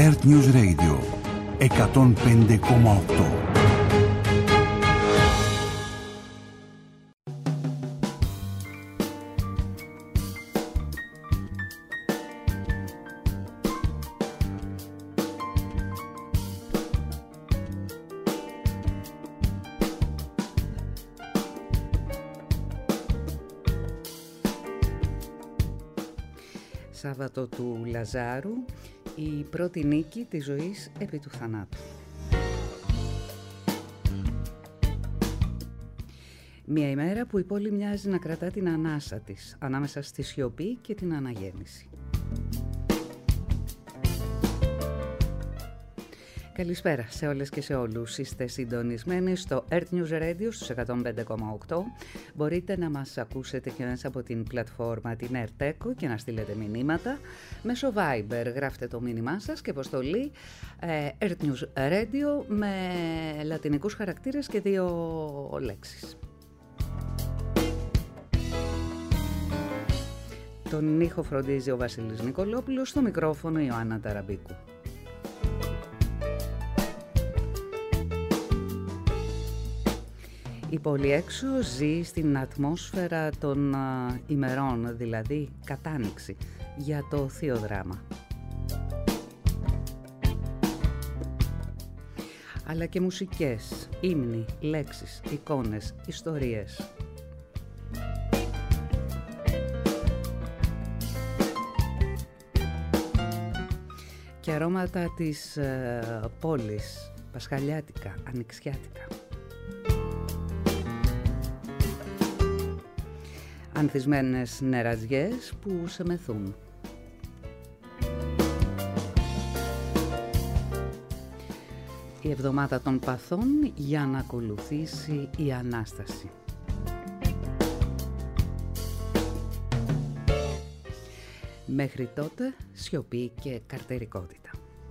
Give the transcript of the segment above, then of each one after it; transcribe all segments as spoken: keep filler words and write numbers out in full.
Earth News Radio εκατόν πέντε κόμμα οκτώ. Σάββατο του Λαζάρου, η πρώτη νίκη της ζωής επί του θανάτου. Μια ημέρα που η πόλη μοιάζει να κρατά την ανάσα της, ανάμεσα στη σιωπή και την αναγέννηση. Καλησπέρα σε όλες και σε όλους. Είστε συντονισμένοι στο Earth News Radio στους εκατόν πέντε κόμμα οκτώ. Μπορείτε να μας ακούσετε και μέσα από την πλατφόρμα την AirTeco και να στείλετε μηνύματα. Μέσω Viber γράφτε το μήνυμά σας και αποστολή ε, Earth News Radio με λατινικούς χαρακτήρες και δύο λέξεις. Τον ήχο φροντίζει ο Βασίλης Νικολόπουλος, στο μικρόφωνο η Ιωάννα Ταραμπίκου. Η πόλη έξω ζει στην ατμόσφαιρα των α, ημερών, δηλαδή κατάνοιξη, για το θείο δράμα. Αλλά και μουσικές, ύμνοι, λέξεις, εικόνες, ιστορίες. Και αρώματα της ε, πόλης, πασχαλιάτικα, ανοιξιάτικα. Ανθισμένες νεραζιές που σε μεθούν. Η εβδομάδα των παθών για να ακολουθήσει η Ανάσταση. Μέχρι τότε σιωπή και καρτερικότητα.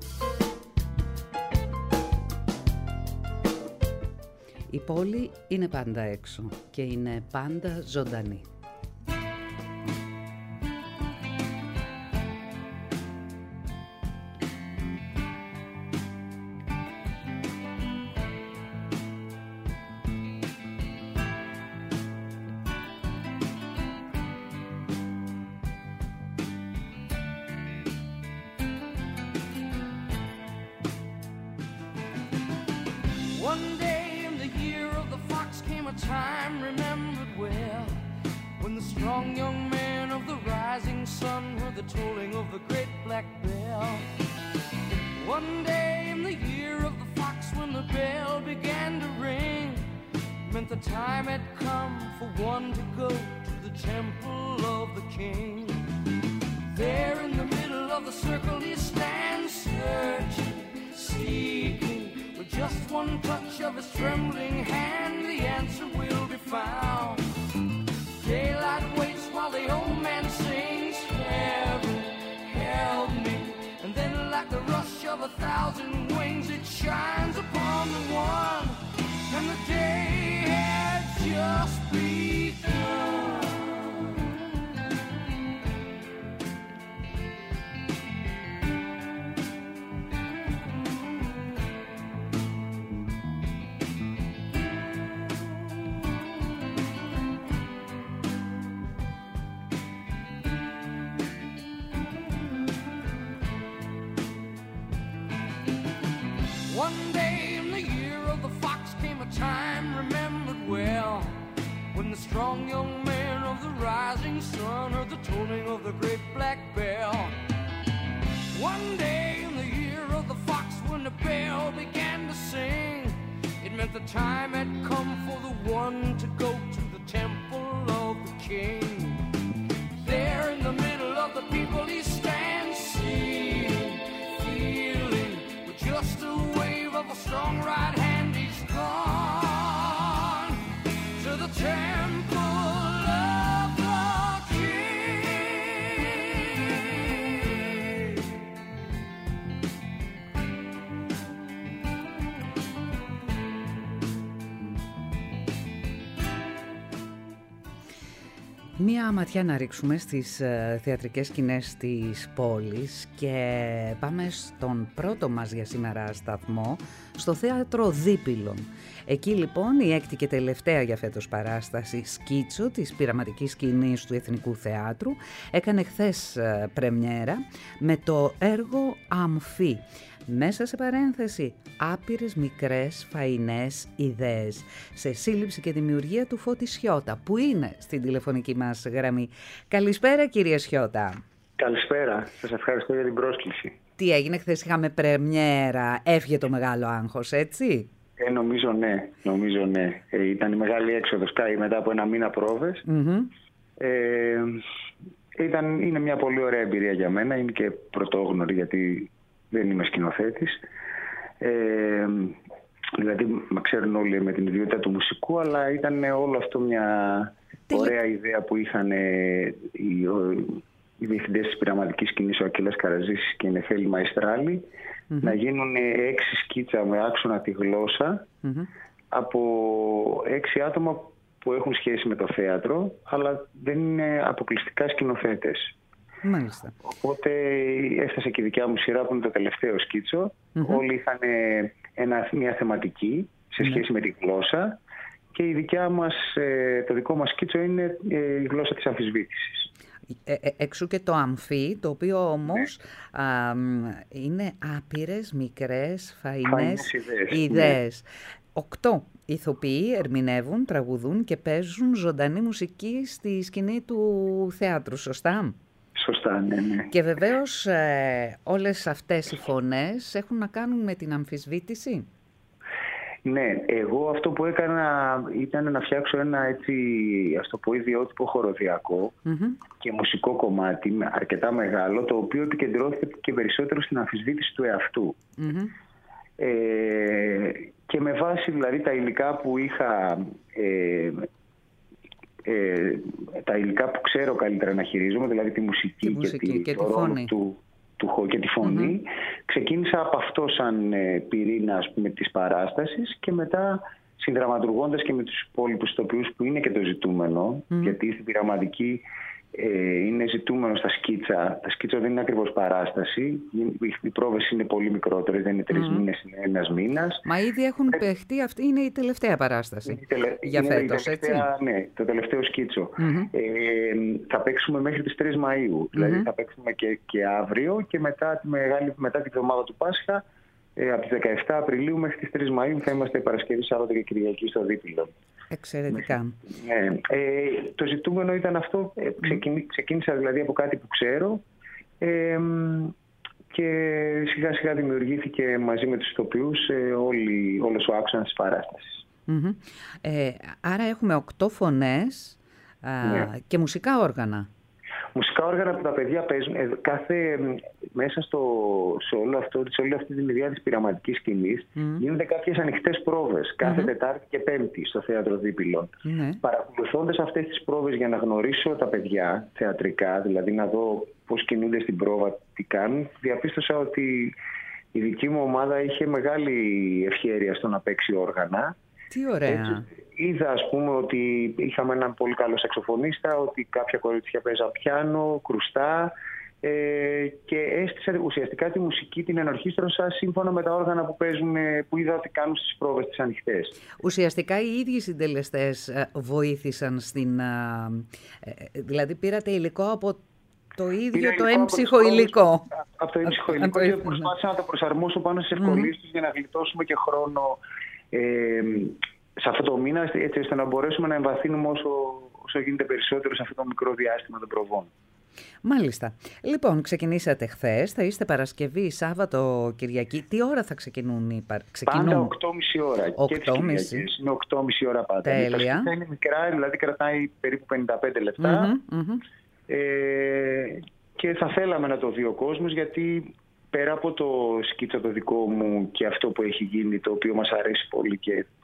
Η πόλη είναι πάντα έξω και είναι πάντα ζωντανή. One day in the year of the fox came a time remembered well, when the strong young man of the rising sun heard the tolling of the great black bell. One day in the year of the fox, when the bell began to sing, it meant the time had come for the one to go to the temple of the king. There in the middle of the people he stands, seeing, feeling, with just a wave of a strong right hand, he's gone to the temple of the king. Μία ματιά να ρίξουμε στις ε, θεατρικές σκηνές της πόλης και πάμε στον πρώτο μας για σήμερα σταθμό, στο θέατρο Δίπυλων. Εκεί λοιπόν η έκτη και τελευταία για φέτος παράσταση Σκίτσο της πειραματικής σκηνής του Εθνικού Θεάτρου έκανε χθες ε, πρεμιέρα με το έργο Αμφί. Μέσα σε παρένθεση, άπειρες μικρές φαϊνές ιδέες, σε σύλληψη και δημιουργία του Φώτη Σιώτα, που είναι στην τηλεφωνική μας γραμμή. Καλησπέρα κύριε Σιώτα. Καλησπέρα, σας ευχαριστώ για την πρόσκληση. Τι έγινε χθες, είχαμε πρεμιέρα, έφυγε το μεγάλο άγχος, έτσι? Ε, νομίζω ναι, νομίζω ναι. Ε, ήταν η μεγάλη έξοδος Κάι μετά από ένα μήνα πρόβες. Mm-hmm. Ε, ήταν, είναι μια πολύ ωραία εμπειρία για μένα, είναι και πρωτόγνωρη γιατί δεν είμαι σκηνοθέτης. Ε, δηλαδή, με ξέρουν όλοι με την ιδιότητα του μουσικού, αλλά ήταν όλο αυτό μια Τι... ωραία ιδέα που είχαν οι, οι διευθυντές της πειραματικής σκηνής, ο Ακύλας Καραζής και η Νεφέλη Μαϊστράλη, mm-hmm. να γίνουν έξι σκίτσα με άξονα τη γλώσσα mm-hmm. από έξι άτομα που έχουν σχέση με το θέατρο, αλλά δεν είναι αποκλειστικά σκηνοθέτες. Μάλιστα. Οπότε έφτασε και η δικιά μου σειρά που είναι το τελευταίο σκίτσο. Mm-hmm. Όλοι είχαν ένα, μια θεματική σε σχέση mm-hmm. με τη γλώσσα και η δικιά μας, το δικό μας σκίτσο είναι η γλώσσα της αμφισβήτησης. Ε, ε, εξού και το αμφί, το οποίο όμως ναι. α, είναι άπειρες, μικρές, φαϊνές ιδέες. ιδέες. Ναι. Οκτώ ηθοποιοί ερμηνεύουν, τραγουδούν και παίζουν ζωντανή μουσική στη σκηνή του θεάτρου, σωστά? Σωστά, ναι, ναι. Και βεβαίως ε, όλες αυτές οι φωνές έχουν να κάνουν με την αμφισβήτηση. Ναι, εγώ αυτό που έκανα ήταν να φτιάξω ένα έτσι, ας το πω, ιδιότυπο χοροδιακό mm-hmm. και μουσικό κομμάτι αρκετά μεγάλο, το οποίο επικεντρώθηκε και περισσότερο στην αμφισβήτηση του εαυτού. Mm-hmm. Ε, και με βάση δηλαδή τα υλικά που είχα... Ε, Ε, τα υλικά που ξέρω καλύτερα να χειρίζομαι, δηλαδή τη μουσική, τη μουσική και, και το τη φωνή του, του, και τη φωνή, mm-hmm. ξεκίνησα από αυτό σαν ε, πυρήνα, ας πούμε, της παράστασης και μετά συνδραματουργώντας και με τους υπόλοιπους ηθοποιούς που είναι και το ζητούμενο, mm-hmm. γιατί στην πειραματική ε, είναι ζητούμενο στα σκίτσα. Τα σκίτσα δεν είναι ακριβώς παράσταση. Οι πρόβες είναι πολύ μικρότερες, δεν είναι τρεις mm-hmm. μήνες, είναι ένας μήνας. Μα ήδη έχουν ε, παιχτεί, αυτή είναι η τελευταία παράσταση τελε... για είναι φέτος, τελευταία, έτσι? Ναι, το τελευταίο σκίτσο. Mm-hmm. Ε, θα παίξουμε μέχρι τις τρεις Μαΐου. Mm-hmm. Δηλαδή θα παίξουμε και, και αύριο και μετά, τη μεγάλη, μετά την εβδομάδα του Πάσχα, ε, από τις δεκαεφτά Απριλίου μέχρι τις τρεις Μαΐου θα είμαστε Παρασκευή, Σάββατο και Κυριακή στο Δίπυλο. Εξαιρετικά. Ναι. Ε, το ζητούμενο ήταν αυτό. Ε, ξεκίνη, ξεκίνησα δηλαδή από κάτι που ξέρω ε, και σιγά σιγά δημιουργήθηκε μαζί με τους ηθοποιούς ε, όλη, όλος ο άξονας της παράστασης. Mm-hmm. Ε, άρα έχουμε οκτώ φωνές α, ναι. και μουσικά όργανα. Μουσικά όργανα που τα παιδιά παίζουν ε, κάθε, μέσα στο, σε, όλο αυτό, σε όλη αυτή την ιδέα της πειραματικής σκηνής mm. γίνονται κάποιες ανοιχτές πρόβες κάθε mm-hmm. Τετάρτη και Πέμπτη στο θέατρο Δίπυλων. Mm. Παρακολουθώντας αυτές τις πρόβες για να γνωρίσω τα παιδιά θεατρικά, δηλαδή να δω πώς κινούνται στην πρόβα, τι κάνουν, διαπίστωσα ότι η δική μου ομάδα είχε μεγάλη ευχέρεια στο να παίξει όργανα. Τι ωραία. Έτσι, είδα, ας πούμε, ότι είχαμε έναν πολύ καλό σαξοφωνίστα, ότι κάποια κορίτσια παίζαν πιάνο, κρουστά ε, και έστησε ουσιαστικά τη μουσική, την ενορχήστρωσα σύμφωνα με τα όργανα που παίζουν, που είδα ότι κάνουν στις πρόβες τις ανοιχτές. Ουσιαστικά οι ίδιοι συντελεστές βοήθησαν στην... Δηλαδή πήρατε υλικό από το ίδιο το έμψυχο υλικό. Από το έμψυχο υλικό και προσπάθησα να το προσαρμόσω πάνω στις ευκολίες τους για να γλιτώσουμε και χρόνο ε, σε αυτό το μήνα, έτσι ώστε να μπορέσουμε να εμβαθύνουμε όσο, όσο γίνεται περισσότερο σε αυτό το μικρό διάστημα των προβών. Μάλιστα. Λοιπόν, ξεκινήσατε χθες, θα είστε Παρασκευή, Σάββατο, Κυριακή. Τι ώρα θα ξεκινούν οι παρ... Πάντα οκτώ και μισή ώρα. οκτώ και μισή. Είναι οκτώ και μισή ώρα πάντα. Τέλεια. Τα είναι μικρά, δηλαδή κρατάει περίπου πενήντα πέντε λεπτά. Mm-hmm, mm-hmm. Ε, και θα θέλαμε να το δει ο κόσμος, γιατί πέρα από το σκίτσο το δικό μου και αυτό που έχει γίνει, το οποίο μας αρέσει πολύ και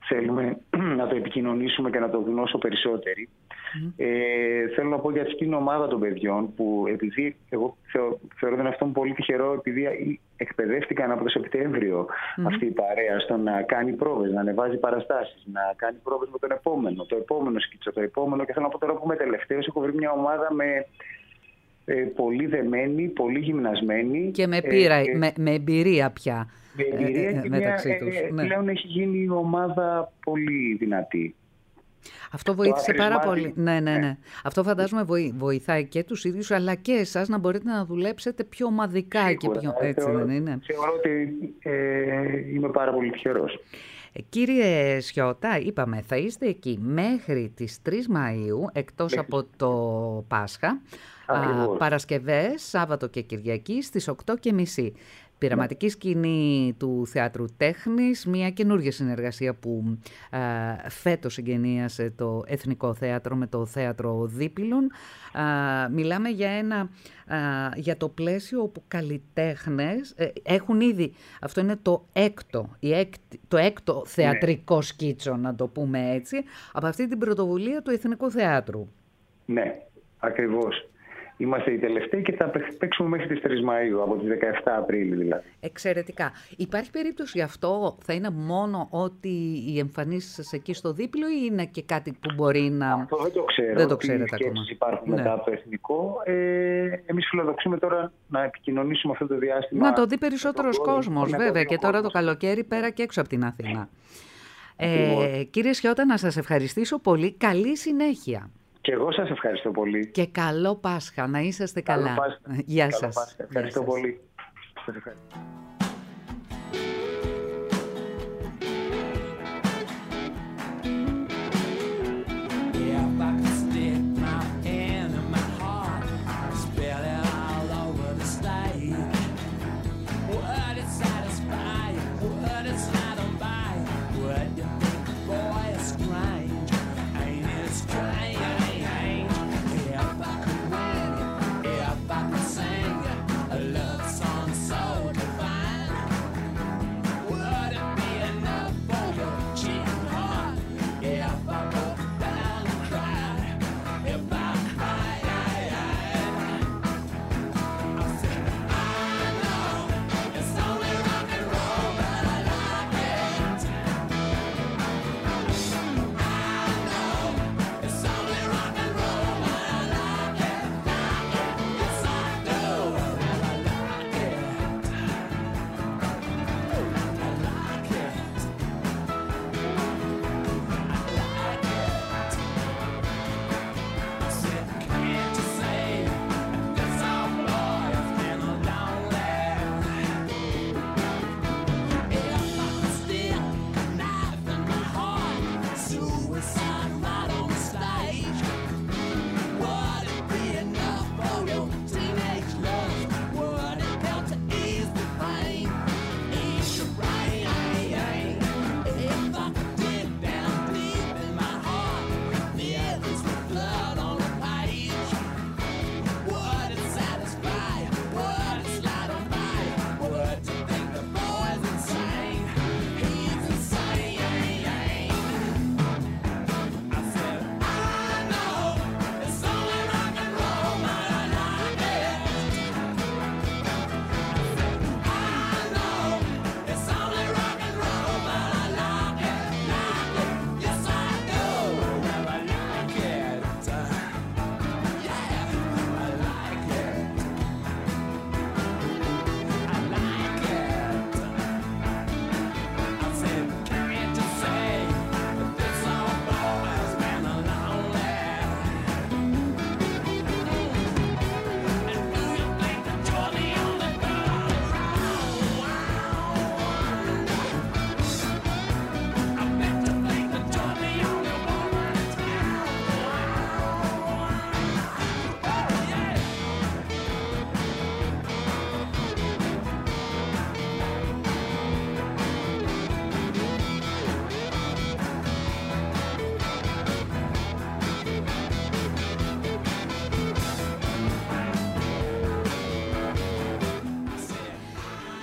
θέλουμε να το επικοινωνήσουμε και να το δουν όσο περισσότεροι. Mm. Ε, θέλω να πω για αυτή την ομάδα των παιδιών που, επειδή εγώ θεω, θεωρώ τον αυτό πολύ τυχερό, επειδή εκπαιδεύτηκαν από το Σεπτέμβριο mm. αυτή η παρέα στο να κάνει πρόβες, να ανεβάζει παραστάσεις, να κάνει πρόβες με τον επόμενο, το επόμενο σκίτσο, το επόμενο, και θέλω να πω τώρα που είμαι τελευταίος, έχω βρει μια ομάδα με ε, πολύ δεμένη, πολύ γυμνασμένη και με, πείρα, ε, με, με εμπειρία πια. Με εμπειρία ε, ε, και μεταξύ μια, τους. Ε, ναι. Πλέον έχει γίνει η ομάδα πολύ δυνατή. Αυτό βοήθησε πάρα πολύ. Ναι, ναι, ναι. Αυτό φαντάζομαι βοηθάει και τους ίδιους, αλλά και εσάς να μπορείτε να δουλέψετε πιο ομαδικά. Σίγουρα, και πιο... Έτσι θεωρώ, δεν είναι? Θεωρώ ότι ε, είμαι πάρα πολύ τυχερός. Κύριε Σιώτα, είπαμε, θα είστε εκεί μέχρι τις τρεις Μαΐου, εκτός μέχρι από το Πάσχα, α, Παρασκευές, Σάββατο και Κυριακή στις οκτώ και μισή. Πειραματική σκηνή του Θεάτρου Τέχνης, μια καινούργια συνεργασία που α, φέτος συγγενίασε το Εθνικό Θέατρο με το Θέατρο Δίπυλων. Α, μιλάμε για, ένα, α, για το πλαίσιο όπου καλλιτέχνες ε, έχουν ήδη, αυτό είναι το έκτο, η έκτη, το έκτο θεατρικό ναι. σκίτσο, να το πούμε έτσι, από αυτή την πρωτοβουλία του Εθνικού Θεάτρου. Ναι, ακριβώς. Είμαστε οι τελευταίοι και θα παίξουμε μέχρι τις τρεις Μαΐου, από τις δεκαεφτά Απρίλη δηλαδή. Εξαιρετικά. Υπάρχει περίπτωση αυτό, θα είναι μόνο ότι οι εμφανίσεις σας εκεί στο Δίπλο ή είναι και κάτι που μπορεί να... Αυτό δεν το ξέρω. Δεν το ξέρετε ακόμα. Οι σκέψεις υπάρχουν ναι. μετά από το Εθνικό. Ε, εμείς φιλοδοξούμε τώρα να επικοινωνήσουμε αυτό το διάστημα. Να το δει περισσότερος κόσμος, βέβαια. Και τώρα το καλοκαίρι πέρα και έξω από την Αθήνα. Ε, κύριε Σιώτα, να σας ευχαριστήσω πολύ. Καλή συνέχεια. Και εγώ σας ευχαριστώ πολύ. Και καλό Πάσχα, να είσαστε καλό καλά. Πάσχα. Γεια καλό σας. Πάσχα. Ευχαριστώ Γεια πολύ. Σας ευχαριστώ.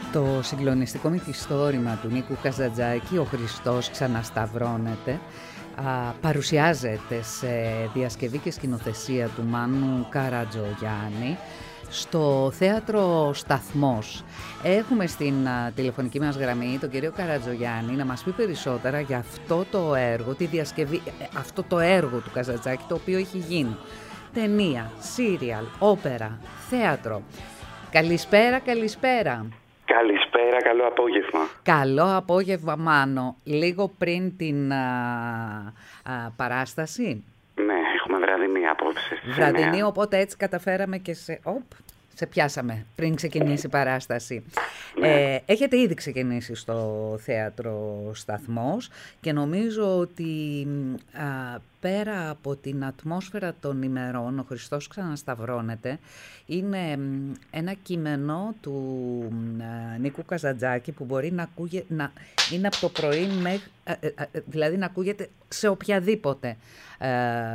Το συγκλονιστικό μυθιστόρημα του Νίκου Καζαντζάκη, «Ο Χριστός ξανασταυρώνεται», α, παρουσιάζεται σε διασκευή και σκηνοθεσία του Μάνου Καρατζογιάννη στο Θέατρο Σταθμός. Έχουμε στην α, τηλεφωνική μας γραμμή τον κύριο Καρατζογιάννη να μας πει περισσότερα για αυτό το έργο, τη διασκευή, αυτό το έργο του Καζαντζάκη, το οποίο έχει γίνει ταινία, σύριαλ, όπερα, θέατρο. Καλησπέρα, καλησπέρα. Καλησπέρα, καλό απόγευμα. Καλό απόγευμα, Μάνο. Λίγο πριν την α, α, παράσταση. Ναι, έχουμε βραδινή απόψε. Βραδινή, οπότε έτσι καταφέραμε και σε... Οπ, σε πιάσαμε πριν ξεκινήσει η παράσταση. Ναι. Ε, έχετε ήδη ξεκινήσει στο Θέατρο Σταθμός και νομίζω ότι α, πέρα από την ατμόσφαιρα των ημερών, ο Χριστός ξανασταυρώνεται, είναι ένα κείμενο του α, Νίκου Καζαντζάκη που μπορεί να, ακούγε, να είναι από το πρωί μέχρι, α, α, δηλαδή να ακούγεται σε οποιαδήποτε ε,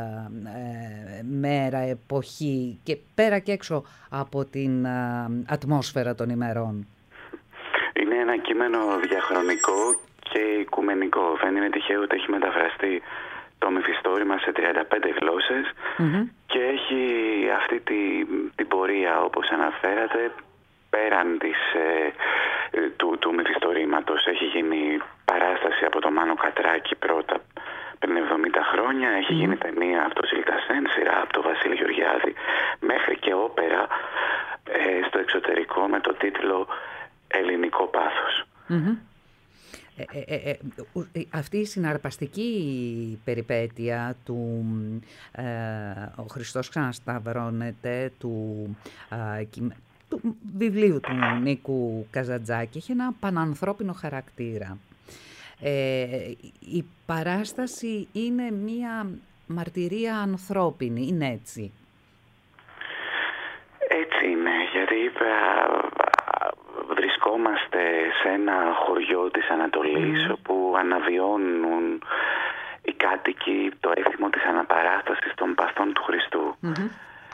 ε, μέρα, εποχή και πέρα και έξω από την α, ατμόσφαιρα των ημερών. Είναι ένα κείμενο διαχρονικό και οικουμενικό. Δεν είναι τυχαίο ότι έχει μεταφραστεί το μυθιστόρημα σε τριάντα πέντε γλώσσες mm-hmm. και έχει αυτή τη, την πορεία, όπως αναφέρατε, πέραν της, ε, του, του μυθιστορήματος. Έχει γίνει παράσταση από τον Μάνο Κατράκη πρώτα πριν εβδομήντα χρόνια, έχει mm. γίνει ταινία από το Ζιλτασέν, σειρά από τον Βασίλη Γεωργιάδη, μέχρι και όπερα ε, στο εξωτερικό με το τίτλο «Ελληνικό πάθος». Mm-hmm. Ε, ε, ε, ε, αυτή η συναρπαστική περιπέτεια του ε, «Ο Χριστός ξανασταυρώνεται», του, ε, του βιβλίου του Νίκου Καζαντζάκη, έχει ένα πανανθρώπινο χαρακτήρα. Ε, η παράσταση είναι μία μαρτυρία ανθρώπινη, είναι έτσι? Έτσι είναι, γιατί βρισκόμαστε σε ένα χωριό της Ανατολής mm. όπου αναβιώνουν οι κάτοικοι το έθιμο της αναπαράστασης των παθών του Χριστού. Mm-hmm.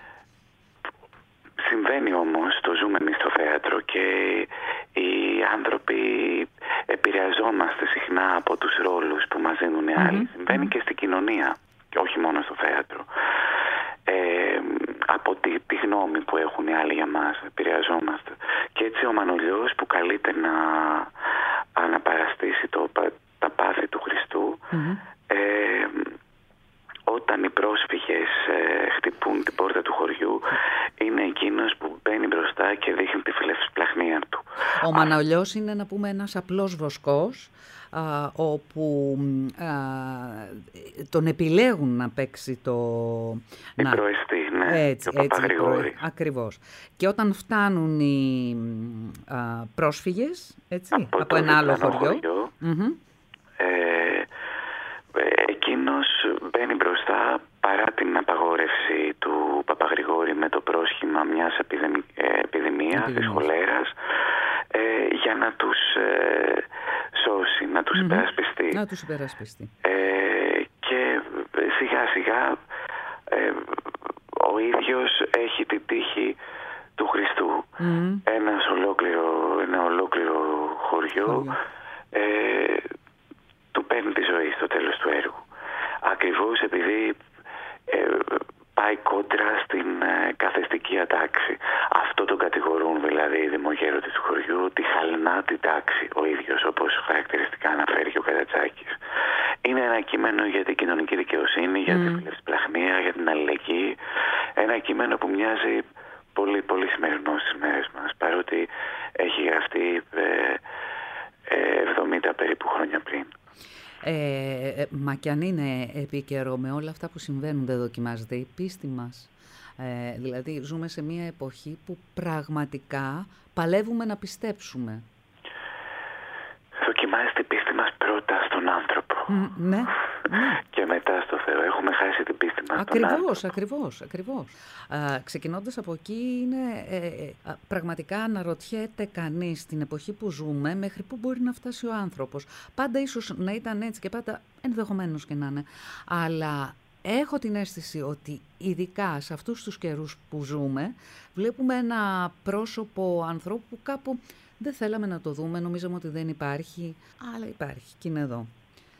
Συμβαίνει όμως, το ζούμε εμείς στο θέατρο και οι άνθρωποι επηρεαζόμαστε συχνά από τους ρόλους που μας δίνουν οι άλλοι. Mm-hmm. Συμβαίνει και στην κοινωνία και όχι μόνο στο θέατρο. Ε, από τη, τη γνώμη που έχουν οι άλλοι για μας επηρεαζόμαστε. Και έτσι ο Μανολιός που καλείται να αναπαραστήσει το, τα πάθη του Χριστού mm-hmm. ε, όταν οι πρόσφυγες ε, χτυπούν την πόρτα του χωριού, είναι εκείνος που μπαίνει μπροστά και δείχνει τη φιλευσπλαχνία του. Ο Μανολιός είναι, να πούμε, ένας απλός βοσκός, α, όπου α, τον επιλέγουν να παίξει το... Η να... προεστή, ναι, έτσι, το Παπαγρηγόρη. Ακριβώς. Και όταν φτάνουν οι α, πρόσφυγες, έτσι, από, από ένα άλλο χωριό, χωριό mm-hmm. ε, εκείνος μπαίνει μπροστά παρά την απαγόρευση του Παπαγρηγόρη με το πρόσχημα μιας επιδημι... επιδημίας, της χολέρας, ε, για να τους ε, σώσει, να τους mm-hmm. υπερασπιστεί. Να τους υπερασπιστεί. Ε, και σιγά σιγά ε, ο ίδιος έχει την τύχη του Χριστού. Mm-hmm. Ένας ολόκληρο, ένα ολόκληρο χωριό, χωριό. Ε, του παίρνει τη ζωή στο τέλος του έργου. Ακριβώς επειδή ε, πάει κόντρα στην ε, καθεστική ατάξη. Αυτό τον κατηγορούν δηλαδή οι δημογέροντες του χωριού, τη χαλινά την τάξη ο ίδιος, όπως χαρακτηριστικά αναφέρει και ο Καζαντζάκης. Είναι ένα κείμενο για την κοινωνική δικαιοσύνη, για mm. την φιλευσπλαχνία, για την αλληλεγγύη. Ένα κείμενο που μοιάζει πολύ, πολύ σημερινό στις μέρες μας, παρότι έχει γραφτεί ε, ε, εβδομήντα περίπου χρόνια πριν. Ε, μα κι αν είναι επίκαιρο με όλα αυτά που συμβαίνουν, δεν δοκιμάζεται η πίστη μας? Ε, δηλαδή ζούμε σε μια εποχή που πραγματικά παλεύουμε να πιστέψουμε. Δοκιμάζεται η πίστη μας πρώτα στον άνθρωπο. Mm, ναι, ναι. Και μετά στο Θεό. Έχουμε χάσει την πίστη μας ακριβώς, στον άνθρωπο. Ακριβώς, ακριβώς. Α, ξεκινώντας από εκεί, είναι, ε, ε, πραγματικά αναρωτιέται κανείς στην εποχή που ζούμε μέχρι πού μπορεί να φτάσει ο άνθρωπος. Πάντα ίσως να ήταν έτσι και πάντα ενδεχομένως και να είναι. Αλλά έχω την αίσθηση ότι ειδικά σε αυτούς τους καιρούς που ζούμε, βλέπουμε ένα πρόσωπο ανθρώπου που κάπου Δεν θέλαμε να το δούμε, νομίζαμε ότι δεν υπάρχει, αλλά υπάρχει και είναι εδώ.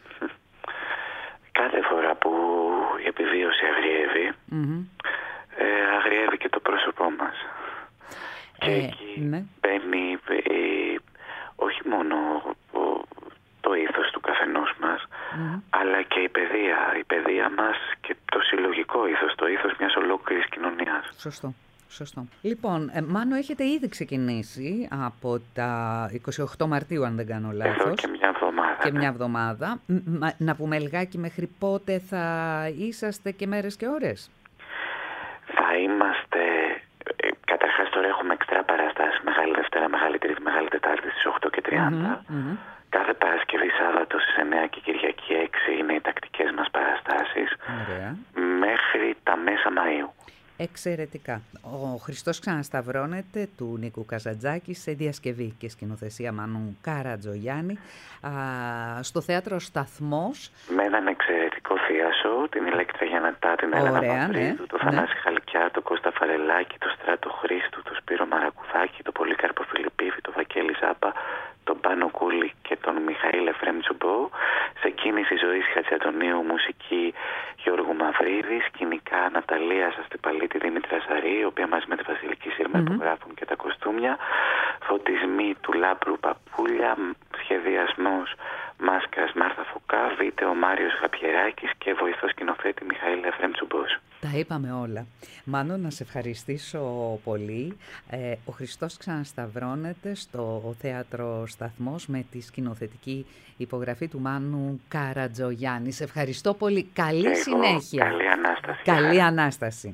Κάθε φορά που η επιβίωση αγριεύει, mm-hmm. ε, αγριεύει και το πρόσωπό μας. Και ε, εκεί ναι. μπαίνει ε, όχι μόνο το ήθος του καθενός μας, mm-hmm. αλλά και η παιδεία, η παιδεία μας και το συλλογικό ήθος, το ήθος μιας ολόκληρης κοινωνίας. Σωστό. Σωστό. Λοιπόν, ε, Μάνο, έχετε ήδη ξεκινήσει από τα είκοσι οκτώ Μαρτίου, αν δεν κάνω λάθος. Εδώ και μια εβδομάδα. Και μια εβδομάδα. Μ, να πούμε λιγάκι μέχρι πότε θα είσαστε και μέρες και ώρες. Θα είμαστε... Ε, καταρχάς τώρα έχουμε εξτρά παραστάσεις, Μεγάλη Δευτέρα, Μεγάλη Τρίτη, Μεγάλη Τετάρτη στις οκτώ και τριάντα. Mm-hmm, mm-hmm. Κάθε Παρασκευή, Σάββατο στις εννιά και Κυριακή έξι είναι οι τακτικές μας παραστάσεις. Ωραία. Μέχρι τα μέσα Μαΐου. Εξαιρετικά. Ο Χριστός ξανασταυρώνεται του Νίκου Καζαντζάκη σε διασκευή και σκηνοθεσία Μάνου Καρατζογιάννη α, στο θέατρο Σταθμός. Με έναν εξαιρετικό θίασο, την Ηλέκτρα Γιαννατά, την Έλενα Παπρίδου, ναι, το Θανάση ναι. Χαλκιά, το Κώστα Φαρελάκη, το Στράτο Χρήστου, το Σπύρο Μαρακουδάκη, το Πολύκαρπο Φιλιππίδη, το Βακέλη Ζάπα, τον Πάνο Κούλη και τον Μιχαήλ Εφρέμ Τσουμπό. Σε κίνηση ζωής Χατζαντονίου, μουσική Γιώργου Μαυρίδη, σκηνικά Ναταλία Αστυπαλίτη, Δήμητρα Ζαρή, η οποία μαζί με τη Βασιλική Σύρμα mm-hmm. υπογράφουν και τα κοστούμια. Φωτισμοί του Λάπρου Παπούλια, σχεδιασμός Μάσκας Μάρθα Φωκά, βίντεο Μάριος Γαπιεράκης και βοηθός σκηνοθέτη Μιχαήλ Εφρέμ Τσουμπός. Τα είπαμε όλα. Μάνο, να σε ευχαριστήσω πολύ. Ε, ο Χριστός ξανασταυρώνεται στο θέατρο Σταθμός με τη σκηνοθετική υπογραφή του Μάνου Καρατζογιάννη. Σε ευχαριστώ πολύ. Καλή εγώ, συνέχεια. Καλή Ανάσταση. Καλή Ανάσταση.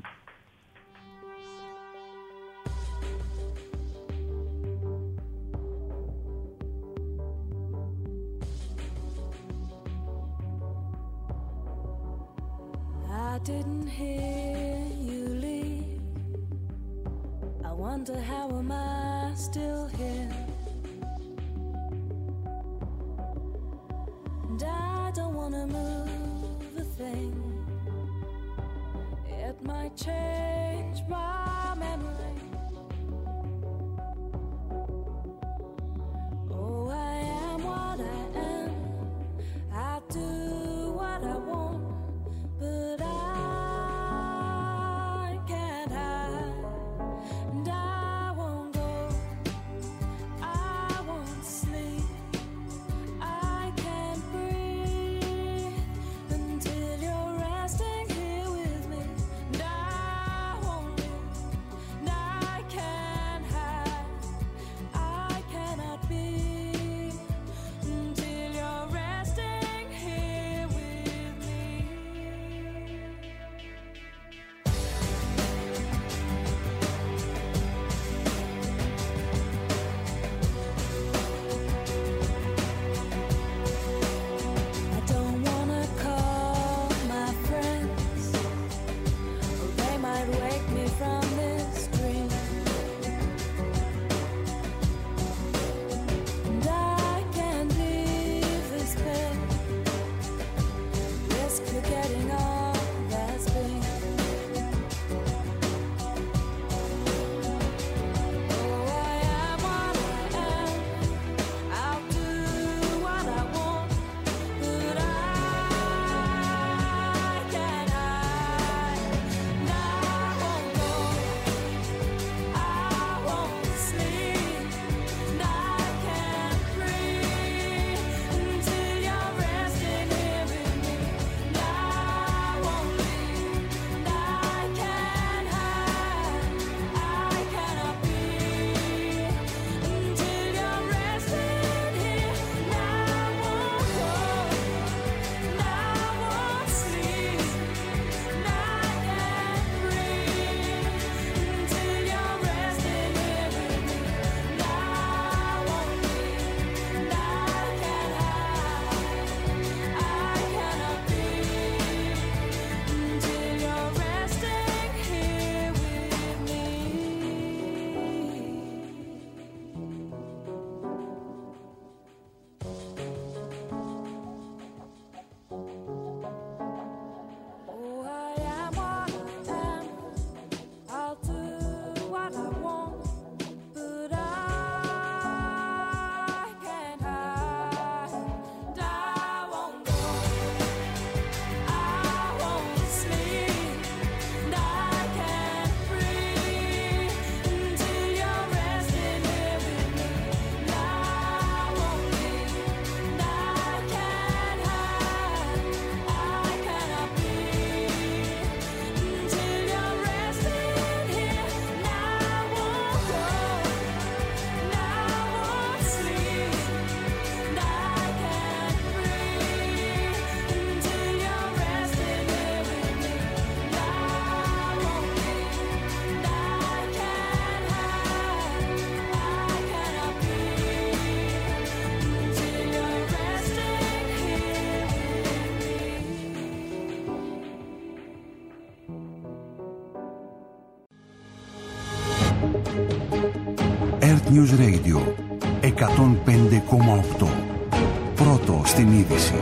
I didn't hear you leave. I wonder how am I still here? And I don't wanna move a thing. It might change my memory. Oh, I am what I am. I do what I want. But I can't hide, and I won't go, I won't sleep, I can't breathe until you're resting here with me, and I won't live, and I Earth News Radio εκατόν πέντε κόμμα οκτώ. Πρώτο στην είδηση.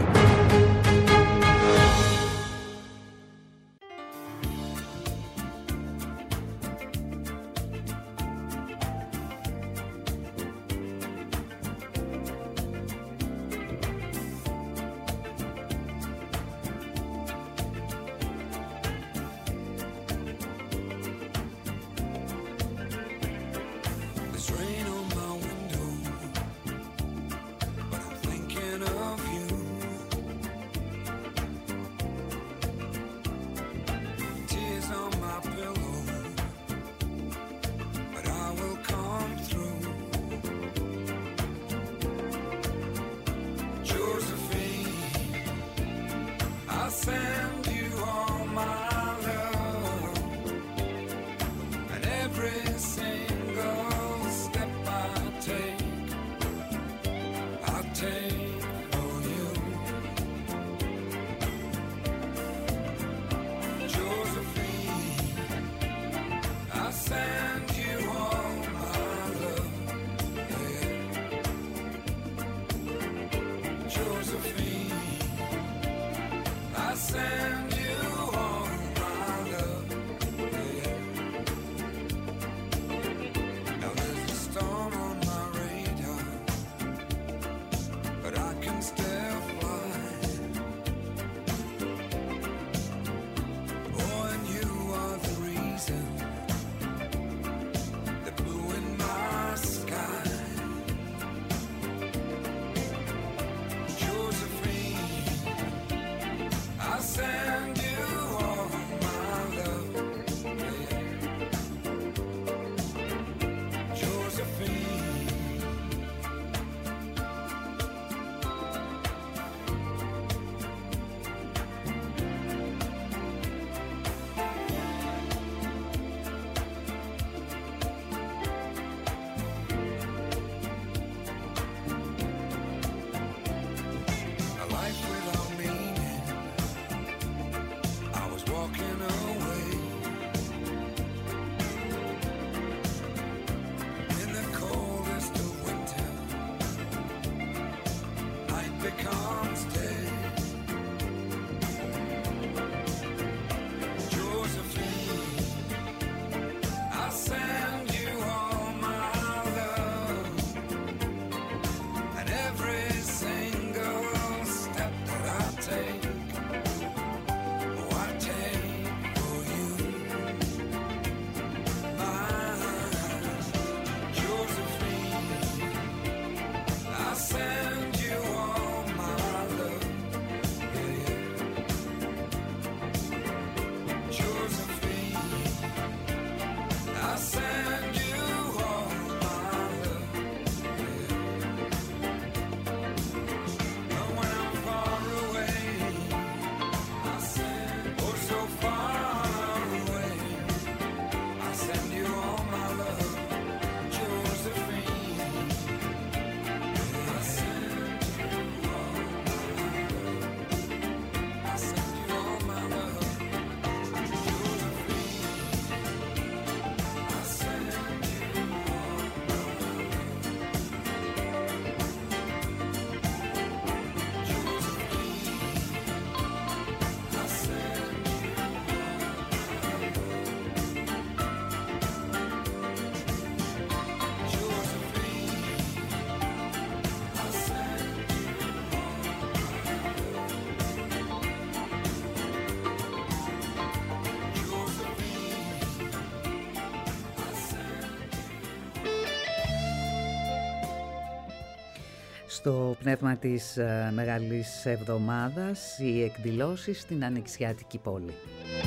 Στο πνεύμα της uh, Μεγάλης Εβδομάδας, οι εκδηλώσεις στην Ανοιξιάτικη πόλη.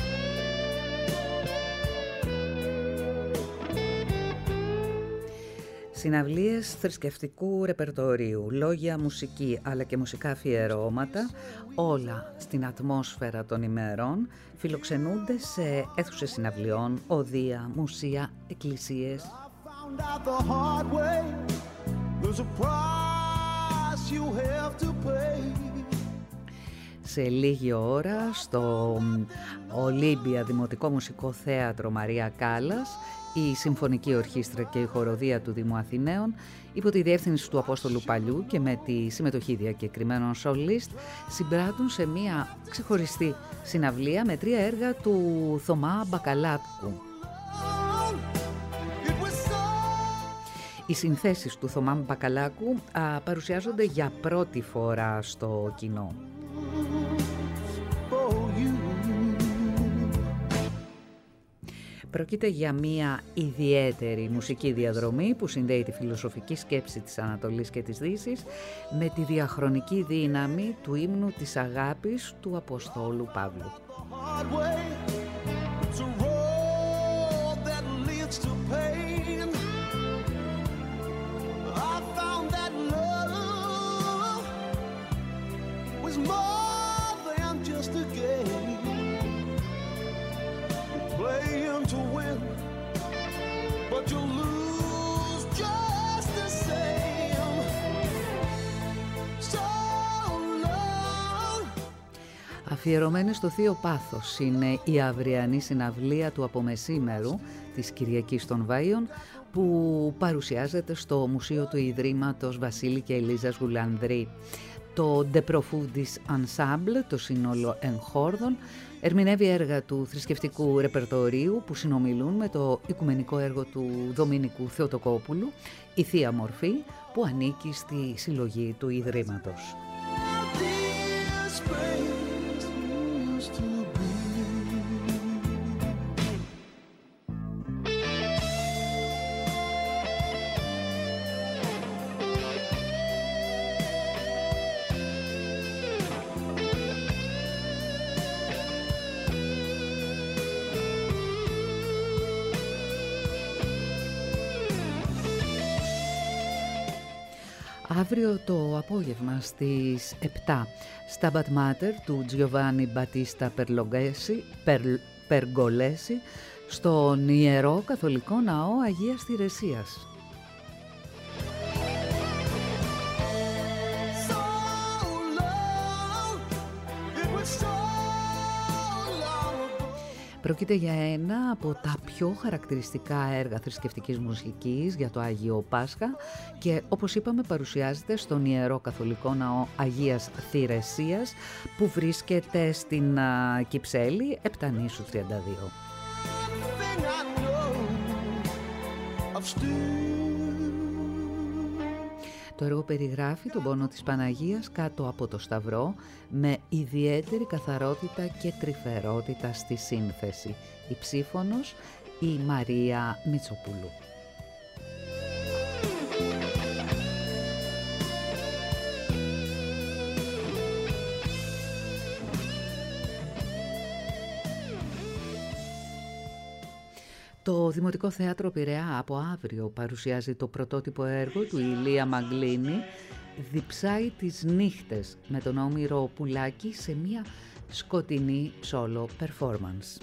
Συναυλίες θρησκευτικού ρεπερτορίου, λόγια, μουσική αλλά και μουσικά αφιερώματα, όλα στην ατμόσφαιρα των ημερών, φιλοξενούνται σε αίθουσες συναυλιών, οδεία, μουσεία, εκκλησίες. Σε λίγη ώρα στο Ολύμπια Δημοτικό Μουσικό Θέατρο Μαρία Κάλλας η Συμφωνική Ορχήστρα και η Χοροδία του Δήμου Αθηναίων υπό τη διεύθυνση του Απόστολου Παλιού και με τη συμμετοχή διακεκριμένων σολίστ συμπράττουν σε μια ξεχωριστή συναυλία με τρία έργα του Θωμά Μπακαλάκου. Οι συνθέσεις του Θωμά Μπακαλάκου α, παρουσιάζονται για πρώτη φορά στο κοινό. Πρόκειται για μια ιδιαίτερη μουσική διαδρομή που συνδέει τη φιλοσοφική σκέψη της Ανατολής και της Δύσης με τη διαχρονική δύναμη του ύμνου της αγάπης του Αποστόλου Παύλου. To win, but you lose just the same. So long. Αφιερωμένη στο Θείο Πάθος είναι η αυριανή συναυλία του απομεσήμερου της Κυριακής των Βάιων που παρουσιάζεται στο Μουσείο του Ιδρύματος Βασίλη και Ελίζας Γουλανδρή. Το De Profundis Ensemble, το σύνολο εγχόρδων, ερμηνεύει έργα του θρησκευτικού ρεπερτορίου που συνομιλούν με το οικουμενικό έργο του Δομήνικου Θεοτοκόπουλου, η Θεία Μορφή, που ανήκει στη συλλογή του Ιδρύματος. Αύριο το απόγευμα στις επτά, Stabat Mater του Giovanni Battista Pergolesi στον Ιερό Καθολικό Ναό Αγίας Θηρεσίας. Πρόκειται για ένα από τα πιο χαρακτηριστικά έργα θρησκευτικής μουσικής για το Άγιο Πάσχα και όπως είπαμε παρουσιάζεται στον Ιερό Καθολικό Ναό Αγίας Θηρεσίας που βρίσκεται στην uh, Κυψέλη, Επτανήσου τριάντα δύο. Το έργο περιγράφει τον πόνο της Παναγίας κάτω από το Σταυρό με ιδιαίτερη καθαρότητα και τρυφερότητα στη σύνθεση. Η ψήφωνος, η Μαρία Μητσοπούλου. Το Δημοτικό Θέατρο Πειραιά από αύριο παρουσιάζει το πρωτότυπο έργο του Ηλία Μαγκλίνη, «Διψάει τις νύχτες», με τον Όμηρο Πουλάκη σε μια σκοτεινή solo performance.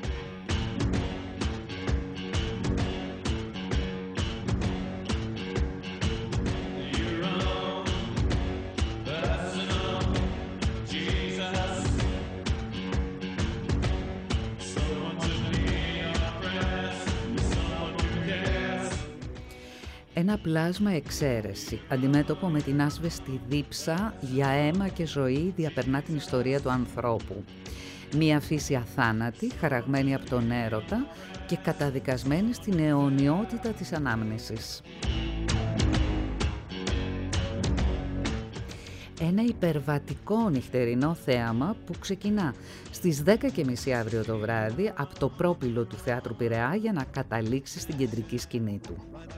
Ένα πλάσμα εξαίρεση, αντιμέτωπο με την άσβεστη δίψα για αίμα και ζωή, διαπερνά την ιστορία του ανθρώπου. Μία φύση αθάνατη, χαραγμένη από τον έρωτα και καταδικασμένη στην αιωνιότητα της ανάμνησης. Ένα υπερβατικό νυχτερινό θέαμα που ξεκινά στις δέκα και μισή αύριο το βράδυ από το πρόπυλο του Θεάτρου Πειραιά για να καταλήξει στην κεντρική σκηνή του.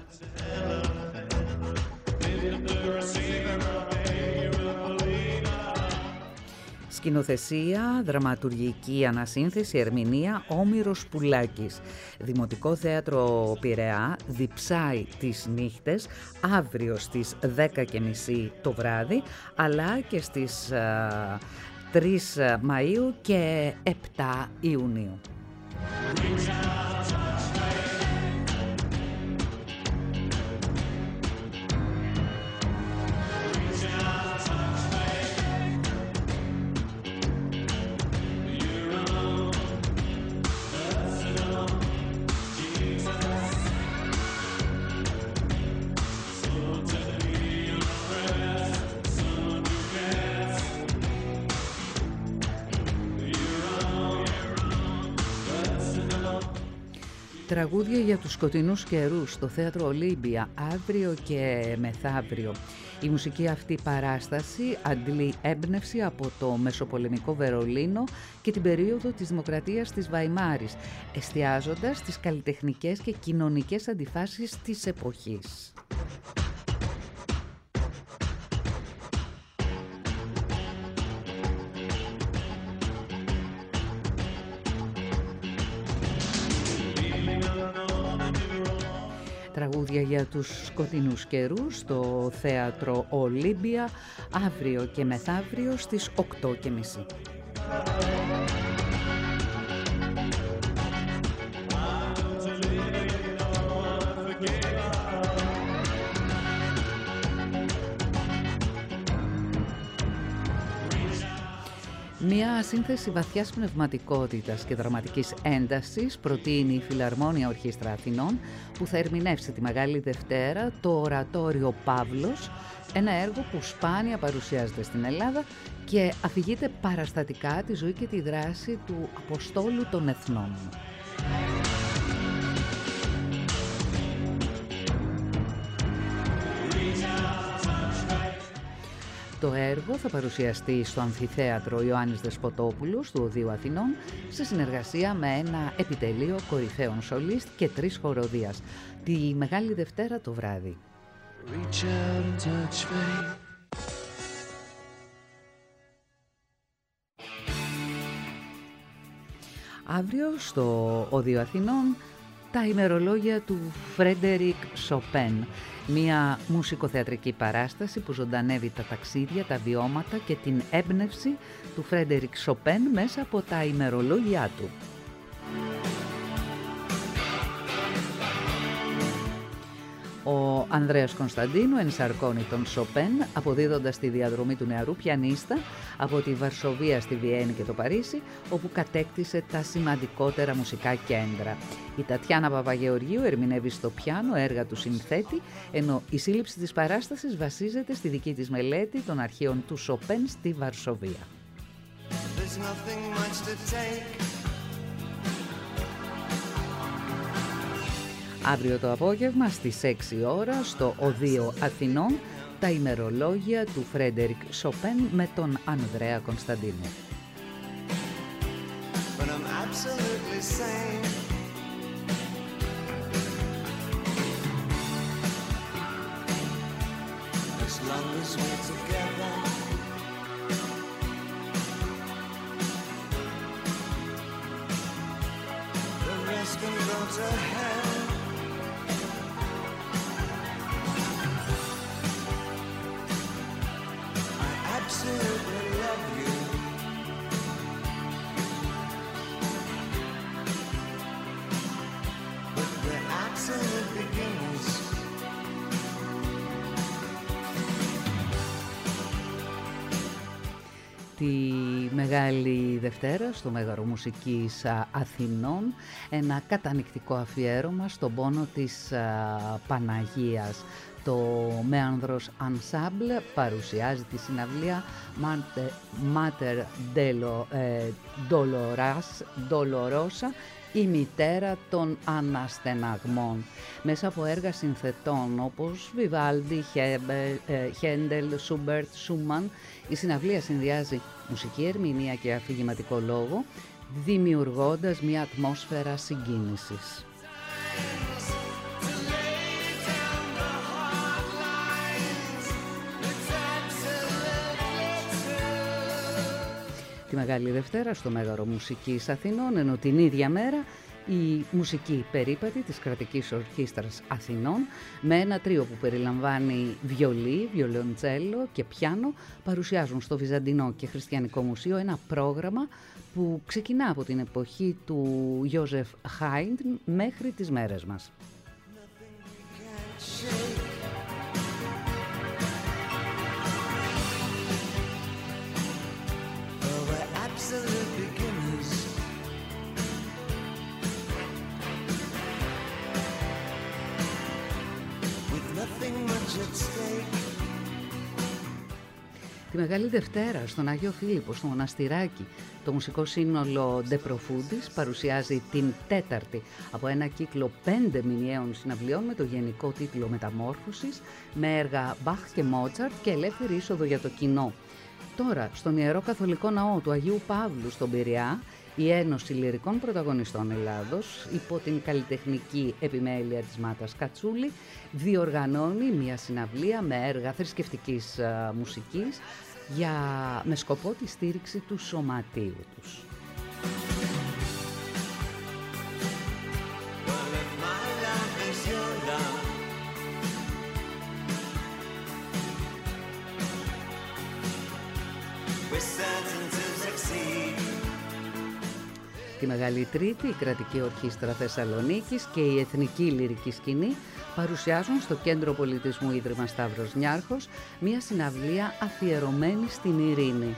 Σκηνοθεσία, δραματουργική ανασύνθεση, ερμηνεία, Όμηρος Πουλάκης. Δημοτικό Θέατρο Πειραιά, διψάει τις νύχτες, αύριο στις δέκα και μισή το βράδυ, αλλά και στις uh, τρεις Μαΐου και επτά Ιουνίου. Τραγούδια για τους σκοτεινούς καιρούς στο Θέατρο Ολύμπια, αύριο και μεθαύριο. Η μουσική αυτή παράσταση αντλεί έμπνευση από το μεσοπολεμικό Βερολίνο και την περίοδο της Δημοκρατίας της Βαϊμάρης, εστιάζοντας στις καλλιτεχνικές και κοινωνικές αντιφάσεις της εποχής. Τραγούδια για τους σκοτεινούς καιρούς στο Θέατρο Ολύμπια, αύριο και μεθαύριο στις οκτώ και μισή. Μια σύνθεση βαθιάς πνευματικότητας και δραματικής έντασης προτείνει η Φιλαρμόνια Ορχήστρα Αθηνών, που θα ερμηνεύσει τη Μεγάλη Δευτέρα το ορατόριο Παύλος, ένα έργο που σπάνια παρουσιάζεται στην Ελλάδα και αφηγείται παραστατικά τη ζωή και τη δράση του Αποστόλου των Εθνών. Το έργο θα παρουσιαστεί στο Αμφιθέατρο Ιωάννης Δεσποτόπουλος του Οδείου Αθηνών σε συνεργασία με ένα επιτελείο κορυφαίων σολίστ και τρεις χοροδίας, τη Μεγάλη Δευτέρα το βράδυ. Αύριο στο Οδείο Αθηνών τα ημερολόγια του Φρέντερικ Σοπέν, μια μουσικοθεατρική παράσταση που ζωντανεύει τα ταξίδια, τα βιώματα και την έμπνευση του Φρέντερικ Σοπέν μέσα από τα ημερολόγια του. Ο Ανδρέας Κωνσταντίνου ενσαρκώνει τον Σοπέν, αποδίδοντας τη διαδρομή του νεαρού πιανίστα από τη Βαρσοβία στη Βιέννη και το Παρίσι, όπου κατέκτησε τα σημαντικότερα μουσικά κέντρα. Η Τατιάνα Παπαγεωργίου ερμηνεύει στο πιάνο έργα του συνθέτη, ενώ η σύλληψη της παράστασης βασίζεται στη δική της μελέτη των αρχείων του Σοπέν στη Βαρσοβία. Αύριο το απόγευμα στις έξι ώρα στο Οδείο Αθηνών τα ημερολόγια του Φρέντερικ Σοπέν με τον Ανδρέα Κωνσταντίνου. Τη Μεγάλη Δευτέρα στο Μέγαρο Μουσικής Αθηνών ένα κατανυκτικό αφιέρωμα στον πόνο της Παναγίας. Το Μέανδρος Ensemble παρουσιάζει τη συναυλία Mater Dolorosa, η μητέρα των αναστεναγμών, μέσα από έργα συνθετών όπως Βιβάλντι, Χέντελ, Σούμπερτ, Σούμαν. Η συναυλία συνδυάζει μουσική ερμηνεία και αφηγηματικό λόγο, δημιουργώντας μια ατμόσφαιρα συγκίνησης. Τη Μεγάλη Δευτέρα στο Μέγαρο Μουσικής Αθηνών, ενώ την ίδια μέρα η μουσική περίπατη της Κρατικής Ορχήστρας Αθηνών με ένα τρίο που περιλαμβάνει βιολί, βιολοντσέλο και πιάνο παρουσιάζουν στο Βυζαντινό και Χριστιανικό Μουσείο ένα πρόγραμμα που ξεκινά από την εποχή του Ιόζεφ Χάιντ μέχρι τις μέρες μας. Τη Μεγάλη Δευτέρα στον Άγιο Φίλιππο, στο Μοναστηράκι, το μουσικό σύνολο De Profundis παρουσιάζει την τέταρτη από ένα κύκλο πέντε μηνιαίων συναυλιών με το γενικό τίτλο Μεταμόρφωσης, με έργα Μπαχ και Μότσαρτ και ελεύθερη είσοδο για το κοινό. Τώρα, στον Ιερό Καθολικό Ναό του Αγίου Παύλου στον Πειραιά, η Ένωση Λυρικών Πρωταγωνιστών Ελλάδος, υπό την καλλιτεχνική επιμέλεια της Μάτας Κατσούλη, διοργανώνει μια συναυλία με έργα θρησκευτικής α, μουσικής για, με σκοπό τη στήριξη του σωματείου τους. Τη Μεγάλη Τρίτη, η Κρατική Ορχήστρα Θεσσαλονίκης και η Εθνική Λυρική Σκηνή παρουσιάζουν στο Κέντρο Πολιτισμού Ίδρυμα Σταύρος Νιάρχος μια συναυλία αφιερωμένη στην ειρήνη.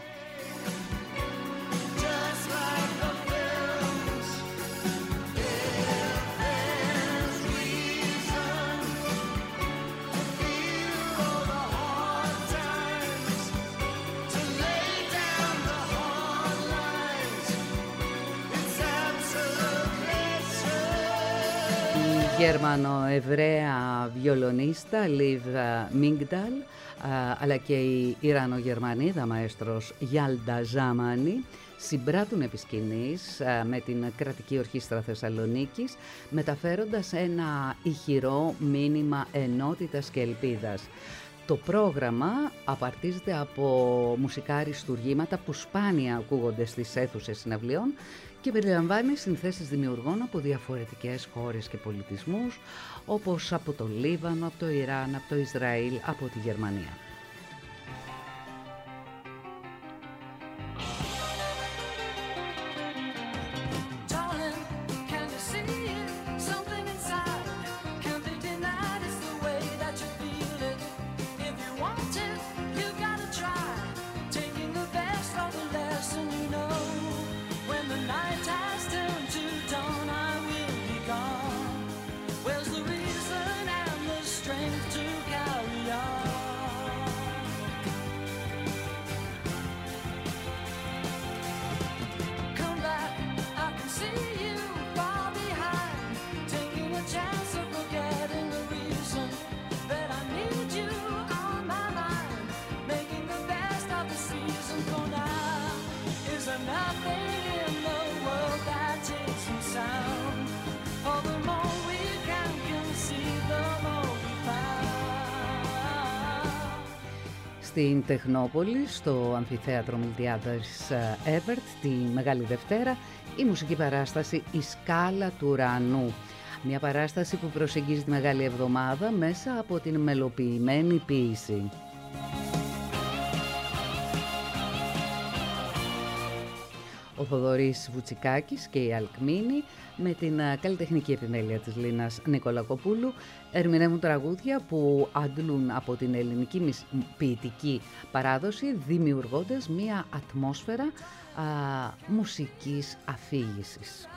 Γερμανο-Εβραία βιολονίστα Λιβ Μίγνταλ, αλλά και η Ιρανο-Γερμανίδα μαέστρος Γιάλντα Ζάμανη συμπράττουν επί σκηνής με την Κρατική Ορχήστρα Θεσσαλονίκης, μεταφέροντας ένα ηχηρό μήνυμα ενότητας και ελπίδας. Το πρόγραμμα απαρτίζεται από μουσικά αριστουργήματα που σπάνια ακούγονται στις αίθουσες συναυλιών και περιλαμβάνει συνθέσεις δημιουργών από διαφορετικές χώρες και πολιτισμούς, όπως από το Λίβανο, από το Ιράν, από το Ισραήλ, από τη Γερμανία. Στην Τεχνόπολη, στο Αμφιθέατρο Μιλτιάδας Έβερτ, τη Μεγάλη Δευτέρα, η μουσική παράσταση «Η Σκάλα του Ουρανού». Μια παράσταση που προσεγγίζει τη Μεγάλη Εβδομάδα μέσα από την μελοποιημένη ποίηση. Ο Θοδωρής Βουτσικάκης και η Αλκμίνη, με την καλλιτεχνική επιμέλεια της Λίνας Νικολακοπούλου, ερμηνεύουν τραγούδια που αντλούν από την ελληνική ποιητική παράδοση, δημιουργώντας μία ατμόσφαιρα α, μουσικής αφήγησης.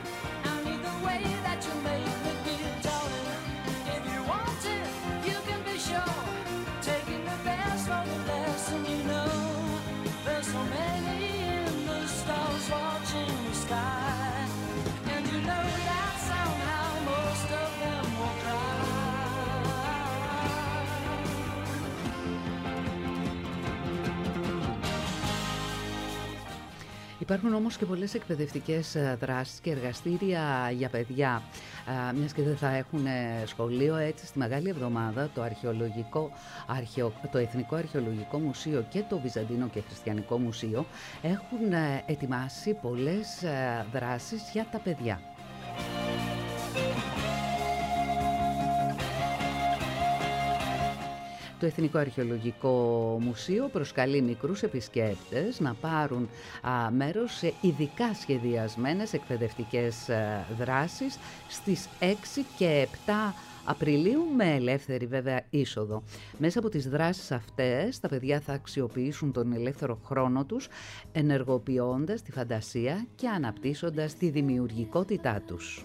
Υπάρχουν όμως και πολλές εκπαιδευτικές δράσεις και εργαστήρια για παιδιά. Μιας και δεν θα έχουν σχολείο, έτσι στη Μεγάλη Εβδομάδα το, αρχαιολογικό, αρχαιο, το Εθνικό Αρχαιολογικό Μουσείο και το Βυζαντινό και Χριστιανικό Μουσείο έχουν ετοιμάσει πολλές δράσεις για τα παιδιά. Το Εθνικό Αρχαιολογικό Μουσείο προσκαλεί μικρούς επισκέπτες να πάρουν α, μέρος σε ειδικά σχεδιασμένες εκπαιδευτικές α, δράσεις στις έξι και επτά Απριλίου, με ελεύθερη βέβαια είσοδο. Μέσα από τις δράσεις αυτές τα παιδιά θα αξιοποιήσουν τον ελεύθερο χρόνο τους, ενεργοποιώντας τη φαντασία και αναπτύσσοντας τη δημιουργικότητά τους.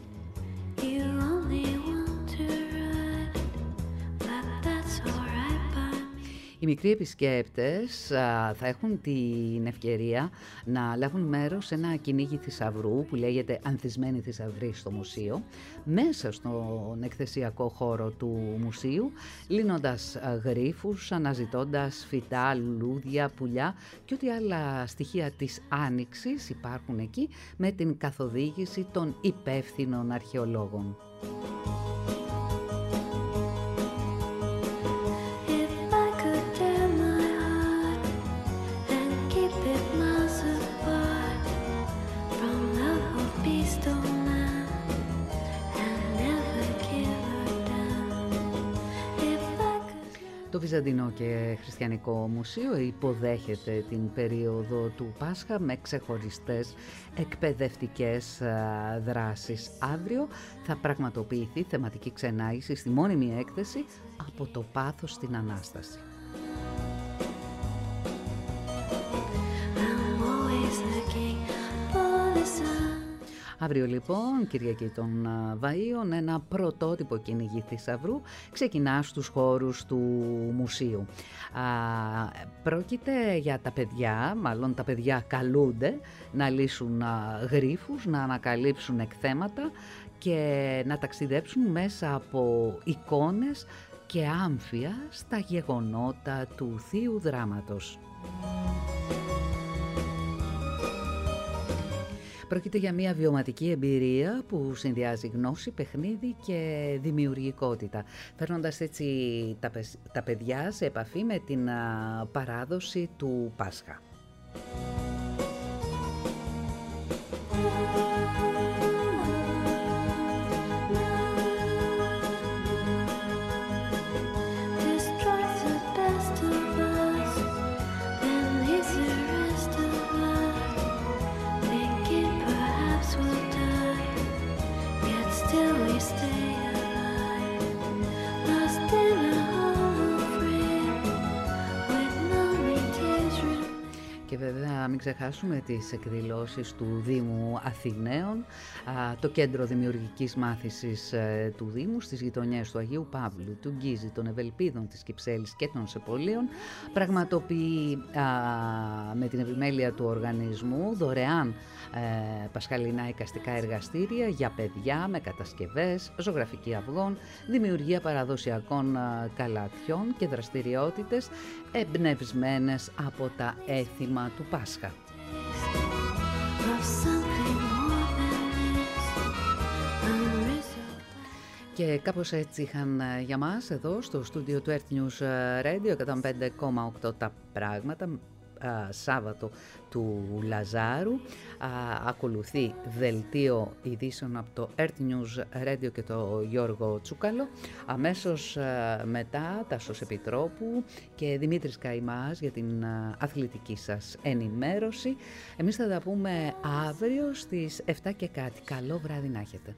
Οι μικροί επισκέπτες α, θα έχουν την ευκαιρία να λάβουν μέρος σε ένα κυνήγι θησαυρού που λέγεται Ανθισμένοι Θησαυροί στο μουσείο, μέσα στον εκθεσιακό χώρο του μουσείου, λύνοντας γρίφους, αναζητώντας φυτά, λουλούδια, πουλιά και ό,τι άλλα στοιχεία της άνοιξης υπάρχουν εκεί, με την καθοδήγηση των υπεύθυνων αρχαιολόγων. Το Βυζαντινό και Χριστιανικό Μουσείο υποδέχεται την περίοδο του Πάσχα με ξεχωριστές εκπαιδευτικές δράσεις. Αύριο θα πραγματοποιηθεί θεματική ξενάγηση στη μόνιμη έκθεση «Από το πάθος στην Ανάσταση». Αύριο λοιπόν, Κυριακή των Βαΐων, ένα πρωτότυπο κυνηγή θησαυρού ξεκινά στους χώρους του μουσείου. Α, πρόκειται για τα παιδιά, μάλλον τα παιδιά καλούνται να λύσουν α, γρίφους, να ανακαλύψουν εκθέματα και να ταξιδέψουν μέσα από εικόνες και άμφια στα γεγονότα του Θείου Δράματος. Πρόκειται για μια βιωματική εμπειρία που συνδυάζει γνώση, παιχνίδι και δημιουργικότητα, φέρνοντας έτσι τα, τα παιδιά σε επαφή με την α, παράδοση του Πάσχα. Και βέβαια μην ξεχάσουμε τις εκδηλώσεις του Δήμου Αθηναίων, το Κέντρο Δημιουργικής Μάθησης του Δήμου στις γειτονιές του Αγίου Παύλου, του Γκίζη, των Ευελπίδων, της Κυψέλης και των Σεπολίων. Πραγματοποιεί α, με την επιμέλεια του οργανισμού δωρεάν ε, πασχαλινά εικαστικά εργαστήρια για παιδιά με κατασκευές, ζωγραφική αυγών, δημιουργία παραδοσιακών α, καλατιών και δραστηριότητες εμπνευσμένες από τα έθιμα του Πάσχα. Και κάπως έτσι είχαν για μας εδώ στο στούντιο του Earth News Radio εκατόν πέντε κόμμα οκτώ τα πράγματα. Α, Σάββατο του Λαζάρου. Α, ακολουθεί δελτίο ειδήσεων από το Earth News Radio και το Γιώργο Τσούκαλο. Αμέσως α, μετά Τάσος Επιτρόπου και Δημήτρης Καϊμάς για την α, αθλητική σας ενημέρωση. Εμείς θα τα πούμε αύριο στις εφτά και κάτι. Καλό βράδυ να έχετε.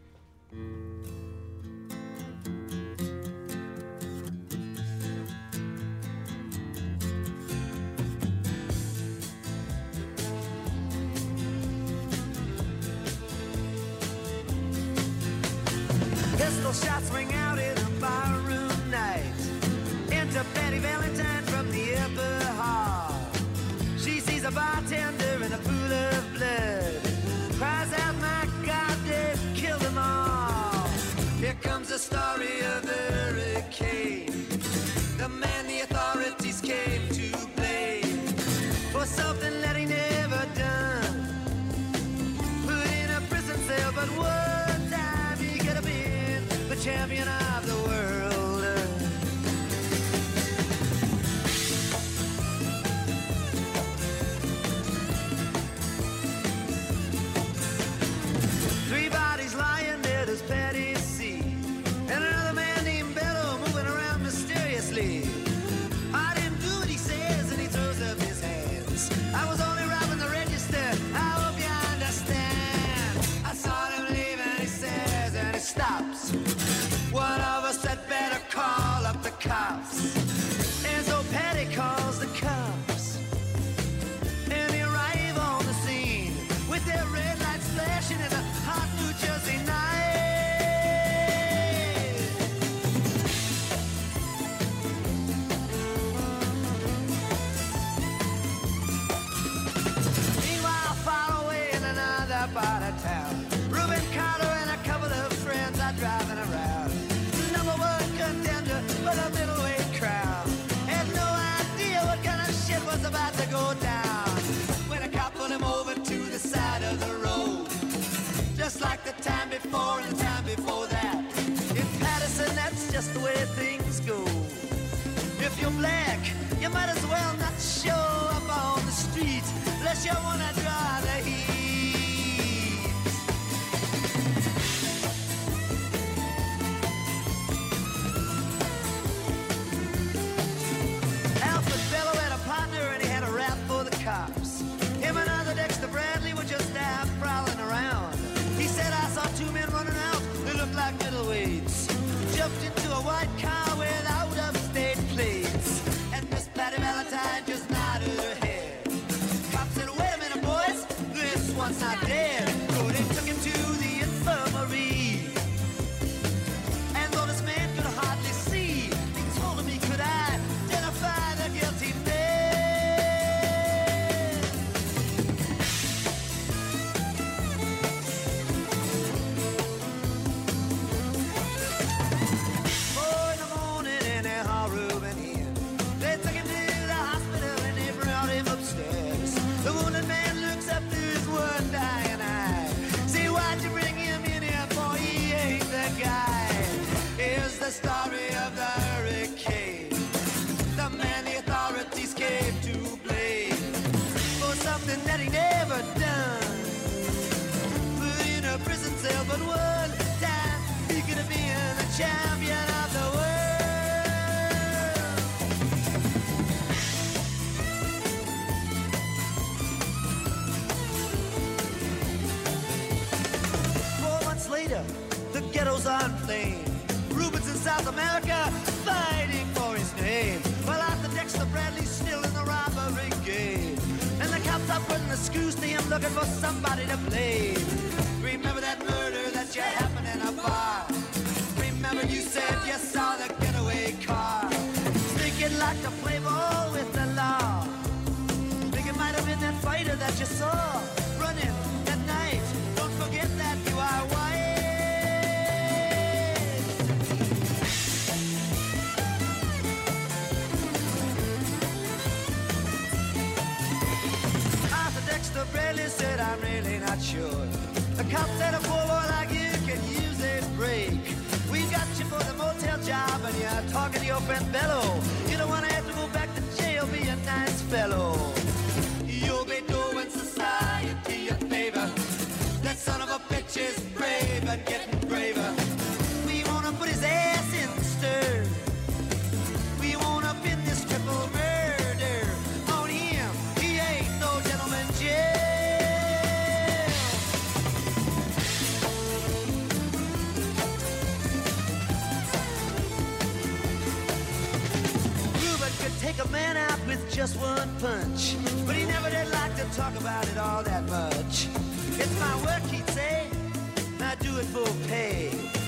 Pistol shots ring out in a barroom night. Enter Betty Valentine from the upper hall. She sees a bartender in a pool of blood. Cries out, my God, they've killed them all. Here comes the story of the hurricane. The man the authorities came to blame for something that he never done. Put in a prison cell, but one time he could have been the champion of the world. Three bodies lying dead as Patty see, and another man named Bello moving around mysteriously. I didn't do what he says, and he throws up his hands. I was only robbing the register, I hope you understand. I saw him leave and he says, and he stops. One of us had better call up the cops. And so Patty calls the cops, and they arrive on the scene with their red lights flashing in a hot New Jersey night. to go down when a cop pulled him over to the side of the road. Just like the time before and the time before that. In Patterson, that's just the way things go. If you're black, you might as well not show up on the street unless you wanna draw the heat. Alfred Bello had a partner and he had a rap for the cops. Him and other Dexter Bradley were just out prowling around. He said, I saw two men running out, they looked like middleweights. Jumped into a white car without upstate plates. And Miss Patty Valentine just nodded her head. Cop said, wait a minute, boys, this one's not dead. So they took him to the infirmary. And though this man could hardly see, he told him he could identify the guilty man. The wounded man looks up through his one dying eye. See, why'd you bring him in here, boy? He ain't the guy. Here's the story of the hurricane. The man the authorities came to blame for something that he never done. Put in a prison cell, but one time he could have been the champion of the world. Later, the ghetto's on flame. Rubens in South America fighting for his name. Well, Arthur Dexter Bradley's still in the robbery game. And the cops are putting the screws to him looking for somebody to blame. Remember that murder that you happened in a bar? Remember you said you saw the getaway car? Sneaking like to play ball with the law. Think it might have been that fighter that you saw running that night. Don't forget that you are white. Arthur Dexter Bradley said, I'm really not sure. The cop said a poor boy like you can use a break. We got you for the motel job and you're talking to your friend Bello. You don't want to have to go back to jail, be a nice fellow. You'll be doing society a favor. That son of a bitch is brave and getting braver. We wanna put his ass in the stir. We wanna pin this triple murder on him. He ain't no gentleman jail. Ruben could take a man out with just one punch, but he never did like to talk about it all that much. It's my work, he'd say, I do it for pay.